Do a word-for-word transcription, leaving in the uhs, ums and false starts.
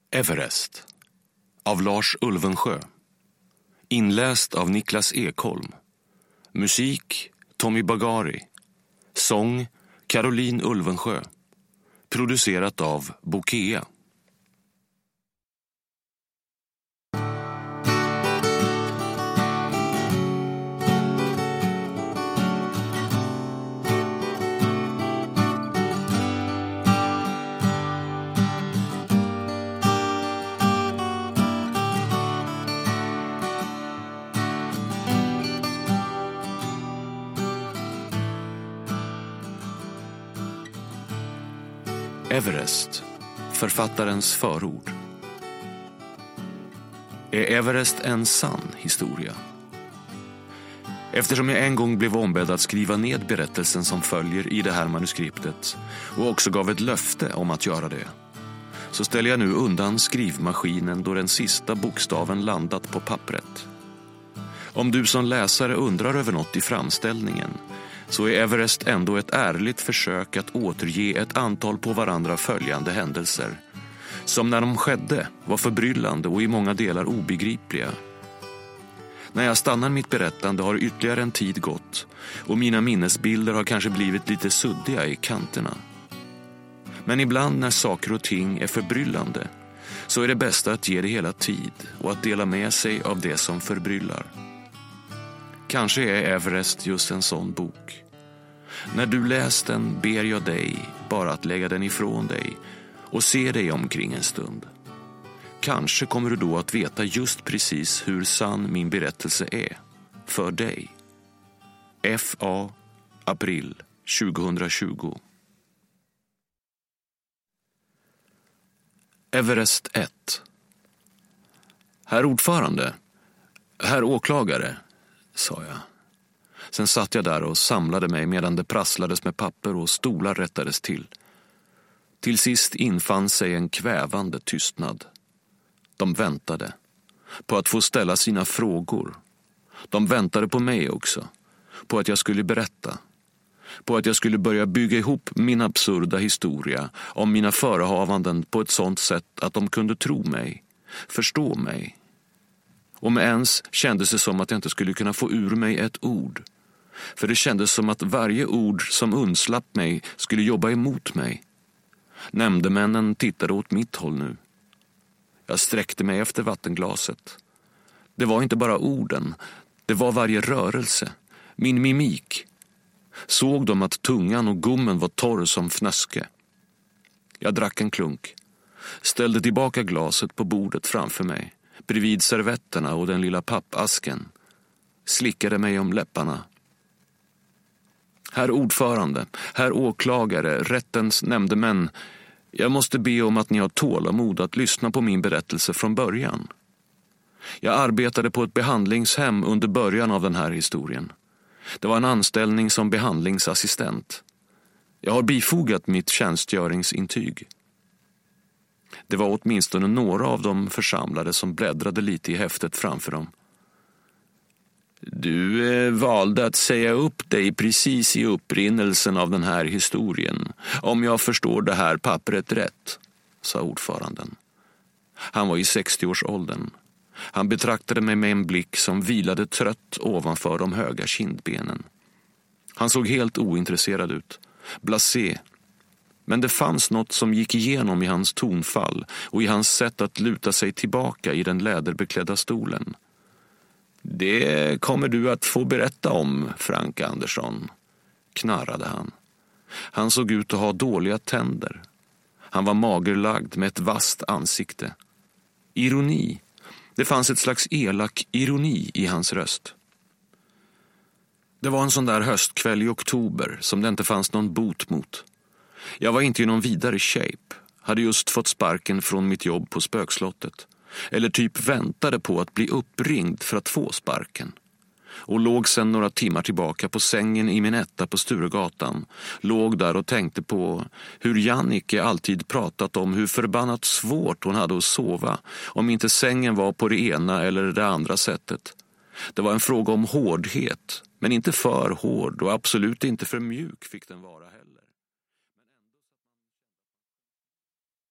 Everest av Lars Ulvensjö. Inläst av Niklas Ekholm. Musik Tommy Bagari. Sång Caroline Ulvensjö. Producerat av Bokea. Everest, författarens förord. Är Everest en sann historia? Eftersom jag en gång blev ombedd att skriva ned berättelsen som följer i det här manuskriptet och också gav ett löfte om att göra det, så ställer jag nu undan skrivmaskinen då den sista bokstaven landat på pappret. Om du som läsare undrar över något i framställningen, så är Everest ändå ett ärligt försök att återge ett antal på varandra följande händelser, som när de skedde var förbryllande och i många delar obegripliga. När jag stannar mitt berättande har ytterligare en tid gått och mina minnesbilder har kanske blivit lite suddiga i kanterna. Men ibland när saker och ting är förbryllande så är det bästa att ge det hela tid och att dela med sig av det som förbryllar. Kanske är Everest just en sån bok. När du läst den ber jag dig bara att lägga den ifrån dig och se dig omkring en stund. Kanske kommer du då att veta just precis hur sann min berättelse är för dig. F A april tjugohundratjugo. Everest ett. Herr ordförande, herr åklagare, sa jag. Sen satt jag där och samlade mig medan det prasslades med papper och stolar rättades till. Till sist infann sig en kvävande tystnad. De väntade på att få ställa sina frågor. De väntade på mig också, på att jag skulle berätta. På att jag skulle börja bygga ihop min absurda historia om mina förehavanden på ett sådant sätt att de kunde tro mig, förstå mig. Och med ens kändes det som att jag inte skulle kunna få ur mig ett ord. För det kändes som att varje ord som undslapp mig skulle jobba emot mig. Nämndemännen tittade åt mitt håll nu. Jag sträckte mig efter vattenglaset. Det var inte bara orden, det var varje rörelse, min mimik. Såg de att tungan och gommen var torr som fnöske. Jag drack en klunk, ställde tillbaka glaset på bordet framför mig, bredvid servetterna och den lilla pappasken. Slickade mig om läpparna. Herr ordförande, herr åklagare, rättens nämndemän, jag måste be om att ni har tålamod att lyssna på min berättelse från början. Jag arbetade på ett behandlingshem under början av den här historien. Det var en anställning som behandlingsassistent. Jag har bifogat mitt tjänstgöringsintyg. Det var åtminstone några av de församlade som bläddrade lite i häftet framför dem. Du eh, valde att säga upp dig precis i upprinnelsen av den här historien, om jag förstår det här pappret rätt, sa ordföranden. Han var i sextioårsåldern. Han betraktade mig med en blick som vilade trött ovanför de höga kindbenen. Han såg helt ointresserad ut, blasé. Men det fanns något som gick igenom i hans tonfall och i hans sätt att luta sig tillbaka i den läderbeklädda stolen. Det kommer du att få berätta om, Frank Andersson, knarrade han. Han såg ut att ha dåliga tänder. Han var magerlagd med ett vasst ansikte. Ironi. Det fanns ett slags elak ironi i hans röst. Det var en sån där höstkväll i oktober som det inte fanns någon bot mot. Jag var inte i någon vidare shape. Hade just fått sparken från mitt jobb på Spökslottet. Eller typ väntade på att bli uppringd för att få sparken. Och låg sedan några timmar tillbaka på sängen i min etta på Sturegatan. Låg där och tänkte på hur Jannike alltid pratat om hur förbannat svårt hon hade att sova. Om inte sängen var på det ena eller det andra sättet. Det var en fråga om hårdhet, men inte för hård och absolut inte för mjuk fick den vara.